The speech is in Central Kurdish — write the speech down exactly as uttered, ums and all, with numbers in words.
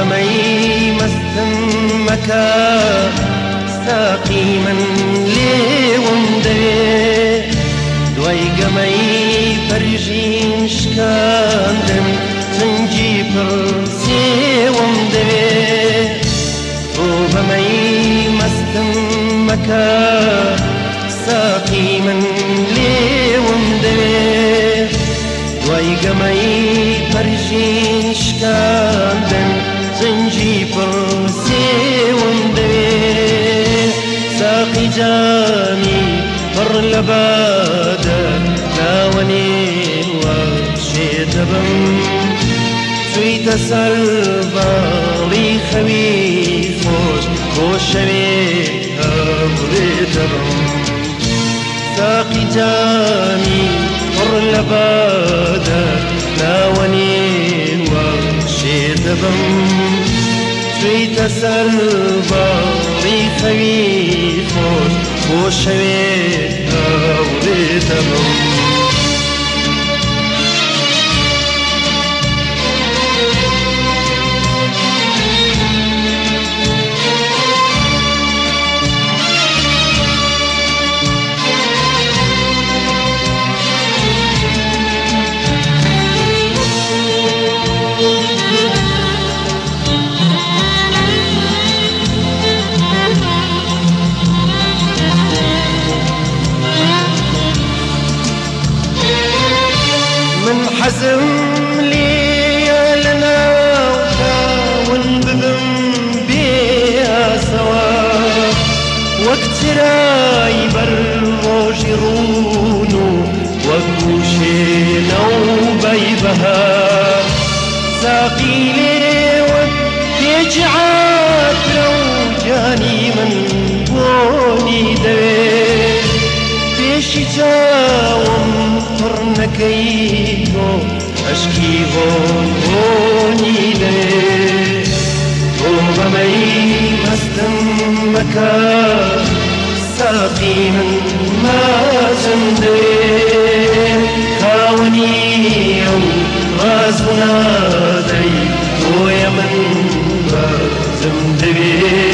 بمي مستمكا ساقي من لي ومدري دوي قمي برجين شكاندم تنجي برسي ومدري بمي مستمكا ساقي من لي ومدري دوي قمي برجين شكاندم تنجي برسي ومدري ساقي جامي بر لبادا ناوني وشيت بم سويت سالبالي خوي خوش خوشوي هبريت بم ساقي جامي بر لبادا ناوني وشيت بم سويت سالبالي خوي خوش خوشوي هبريت بم حزم لي لنا وكاون بذم بيها سوا وقت راي بالروج رونو وقوشينا وبيبها ساقي لي وتجعات روجاني من بوني دوي بيشي جاوم قرنكيتو أشكي هون هوني لي وبمي مستمكا ساقي من ما زندي كاوني يوم غاز منادي ويمن ما زندي